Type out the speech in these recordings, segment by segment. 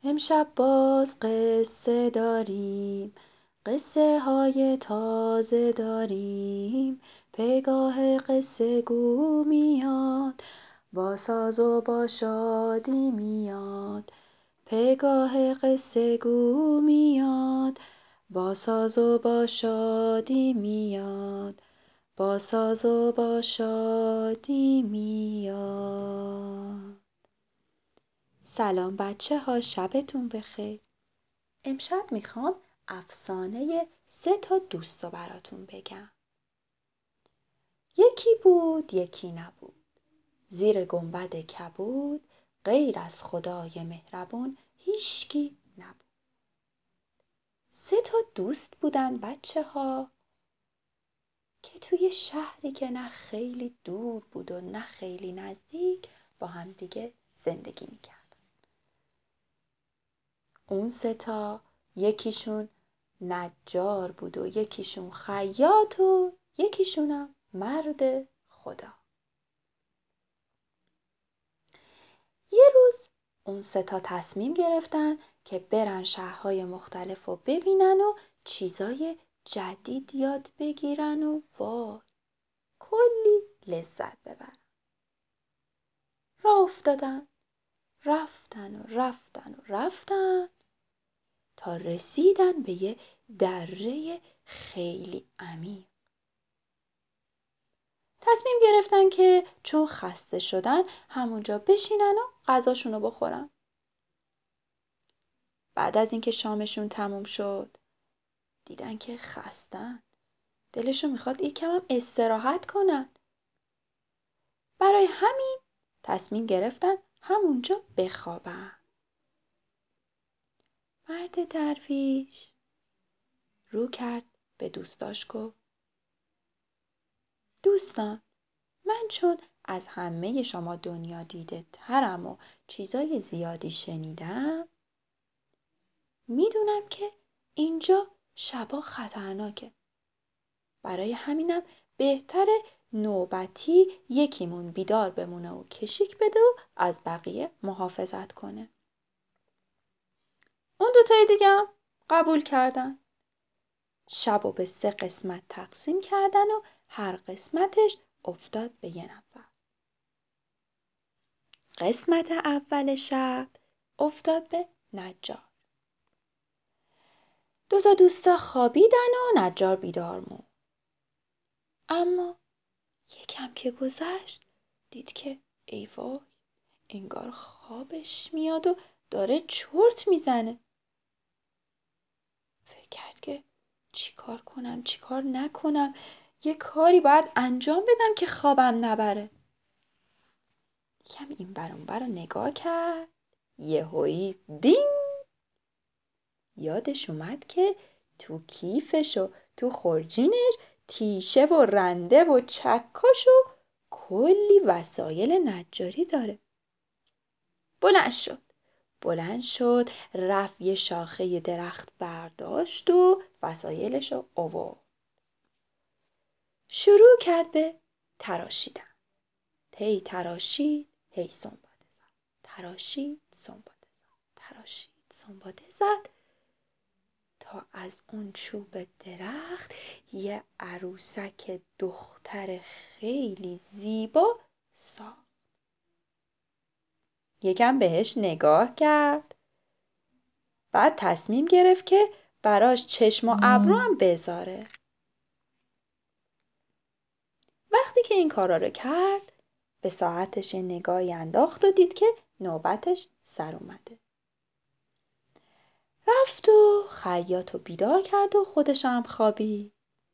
امشب باز قصه داریم، قصه های تازه داریم. پگاه قصه گو میاد، با ساز و با شادی میاد. پگاه قصه گو میاد، با ساز و با شادی میاد. با ساز و با شادی میاد. سلام بچه ها، شبتون بخیر. امشب میخوام افسانه 3 دوست رو براتون بگم. یکی بود یکی نبود، زیر گنبد کبود، غیر از خدای مهربون هیچکی نبود. 3 دوست بودن بچه ها که توی شهری که نه خیلی دور بود و نه خیلی نزدیک با هم دیگه زندگی میکرد. اون 3 یکیشون نجار بود و یکیشون خیاط و یکیشونم مرد خدا. یه روز اون 3 تصمیم گرفتن که برن شهرهای مختلف رو ببینن و چیزای جدید یاد بگیرن و وای کلی لذت ببرن. راه افتادن، رفتن تا رسیدن به یه دره خیلی عمیق. تصمیم گرفتن که چون خسته شدن همونجا بشینن و غذاشونو بخورن. بعد از اینکه شامشون تموم شد دیدن که خستن، دلشون میخواد یکم هم استراحت کنن. برای همین تصمیم گرفتن همونجا بخوابن. مرد درویش رو کرد به دوستاش گفت: دوستان، من چون از همه شما دنیا دیده ترم و چیزای زیادی شنیدم، میدونم که اینجا شبا خطرناکه. برای همینم بهتره نوبتی یکیمون بیدار بمونه و کشیک بده و از بقیه محافظت کنه. اون 2 دیگه هم قبول کردن. شبو به 3 قسمت تقسیم کردن و هر قسمتش افتاد به یه نفر. قسمت اول شب افتاد به نجار. 2 دوستا خوابیدن و نجار بیدار موند. اما یکم که گذشت دید که ای وای، انگار خوابش میاد و داره چرت میزنه. فکر کرد که چیکار کنم چیکار نکنم، یه کاری باید انجام بدم که خوابم نبره. یکم این بر اون بر رو نگاه کرد، یهویی دینگ یادش اومد که تو کیفش و تو خورجینش تیشه و رنده و چکش و کلی وسایل نجاری داره. بلند شد رفت یه شاخه درخت برداشت و وسایلش رو آورد. شروع کرد به تراشیدن. هی تراشید هی سنباده زد، تراشید سنباده زد تا از اون چوب درخت یه عروسک دختر خیلی زیبا ساخت. یکم بهش نگاه کرد، بعد تصمیم گرفت که براش چشم و ابرو هم بذاره. وقتی که این کارا رو کرد به ساعتش یه نگاهی انداخت و دید که نوبتش سر اومده. رفت و خیاطو بیدار کرد و خودش هم خوابید.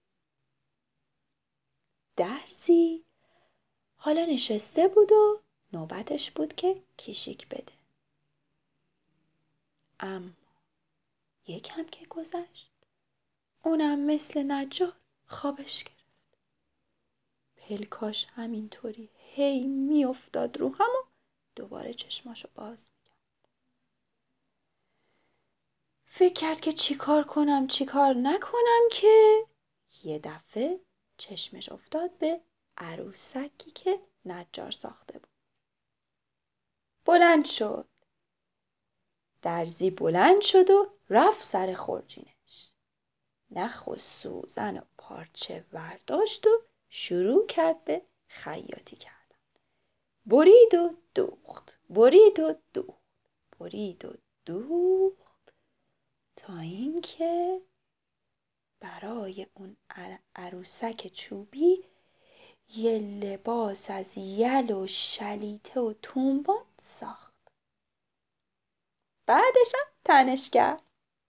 درزی حالا نشسته بود و نوبتش بود که کشیک بده. اما یکم که گذشت اونم مثل نجار خوابش گرفت. پلکاش همینطوری هی میافتاد رو هم و دوباره چشماشو باز میکرد. فکر کرد که چیکار کنم چیکار نکنم که یه دفعه چشمش افتاد به عروسکی که نجار ساخته بود. بلند شد، درزی بلند شد و رفت سر خورجینش. نخ و سوزن و پارچه ورداشت و شروع کرد به خیاطی کردن. برید و دوخت، برید و دوخت، برید و دوخت، تا اینکه برای اون عروسک چوبی یه لباس از یل و شلیته و تنبان ساخت. بعدش هم تنش کرد.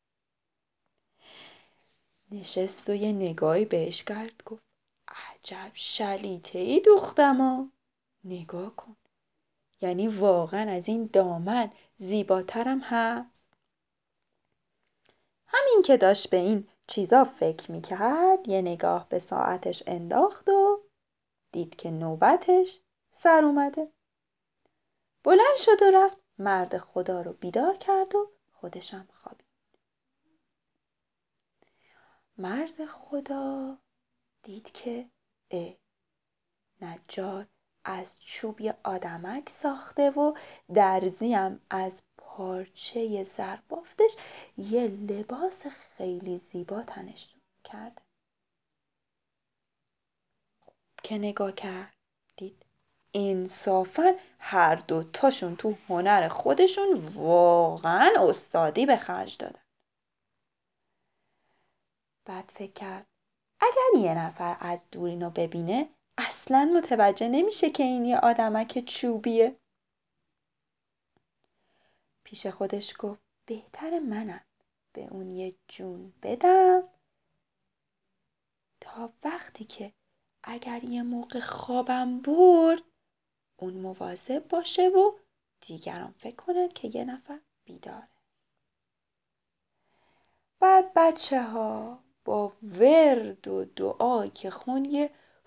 نشست و یه نگاهی بهش کرد، گفت عجب شلیته‌ای دوختم. نگاه کن، یعنی واقعا از این دامن زیباترم هست. همین که داشت به این چیزا فکر میکرد یه نگاه به ساعتش انداخت و دید که نوبتش سر اومده. بلند شد و رفت مرد خدا رو بیدار کرد و خودشم خوابید. مرد خدا دید که نجار از چوب یه آدمک ساخته و درزیم از پارچه زربافتش یه لباس خیلی زیبا تنش کرده. که نگاه کرد دید انصافاً هر دوتاشون تو هنر خودشون واقعاً استادی به خرج دادن. بعد فکر کرد اگر یه نفر از دور اینو ببینه اصلاً متوجه نمیشه که این یه آدمک چوبیه. پیش خودش گفت بهتر منم به اون یه جون بدم تا وقتی که اگر یه موقع خوابم برد اون مواظب باشه و دیگران فکر کنن که یه نفر بیداره. بعد بچه ها با ورد و دعا که خون یه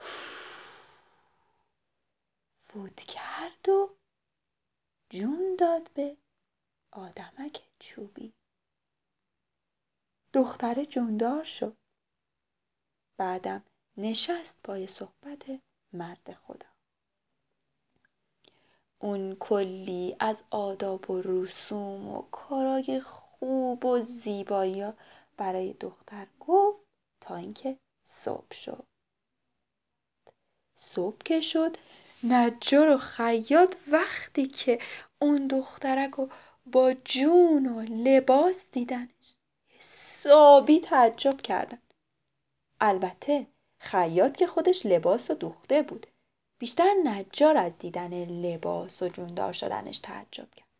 فوت کرد و جون داد به آدمک چوبی. دختره جوندار شد. بعدم نشست پای صحبت مرد خدا. اون کلی از آداب و رسوم و کارای خوب و زیبایی برای دختر گفت تا اینکه صبح شد. صبح که شد نجار و خیاط وقتی که اون دخترک رو با جون و لباس دیدنش حسابی تعجب کردن. البته خیاط که خودش لباس رو دوخته بود، بیشتر نجار از دیدن لباس و جوندار شدنش تعجب کرد.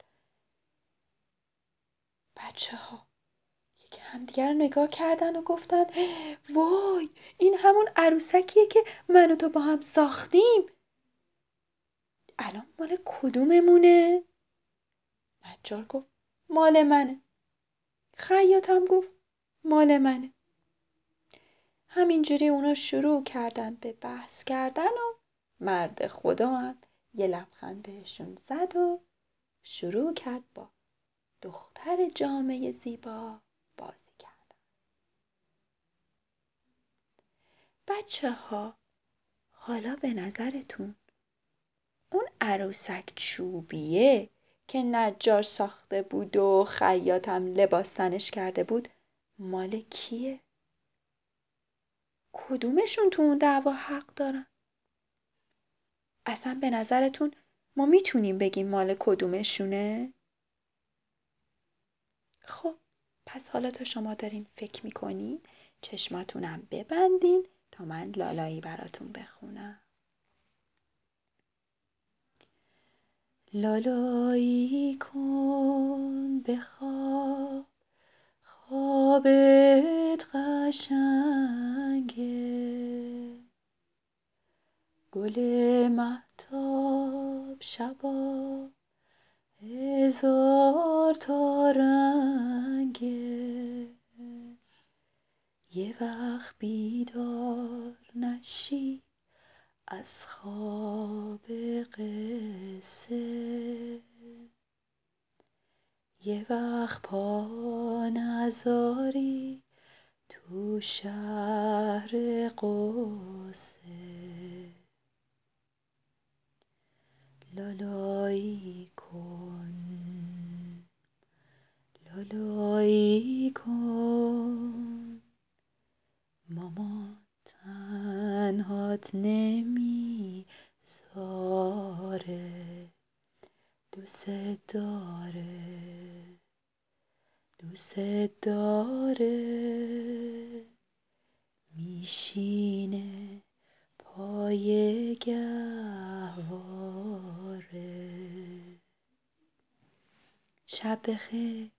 بچه ها یک همدیگر رو نگاه کردن و گفتن وای این همون عروسکیه که من و تو با هم ساختیم. الان مال کدوممونه؟ نجار گفت مال منه. خیاط هم گفت مال منه. همینجوری اونا شروع کردن به بحث کردن و مرد خدا هم یه لبخند بهشون زد و شروع کرد با دختر جامه زیبا بازی کردن. بچه ها حالا به نظرتون اون عروسک چوبیه که نجار ساخته بود و خیاط هم لباس تنش کرده بود مال کیه؟ کدومشون تو اون دعوا حق دارن؟ اصلا به نظرتون ما میتونیم بگیم مال کدومشونه؟ خب پس حالا تا شما دارین فکر میکنین چشماتونم ببندین تا من لالایی براتون بخونم. لالایی کن بخواب خوابت قشنگه، گل مهتاب شبا هزار تا رنگه، یه وقت بیدار نشی از خواب قصه، یه وقت پا نذاری تو شهر قصه، لالایی کن جلویی کن، ماما تنهات نمیذاره، دوست داره، میشینه پای گهواره. شب بخیر.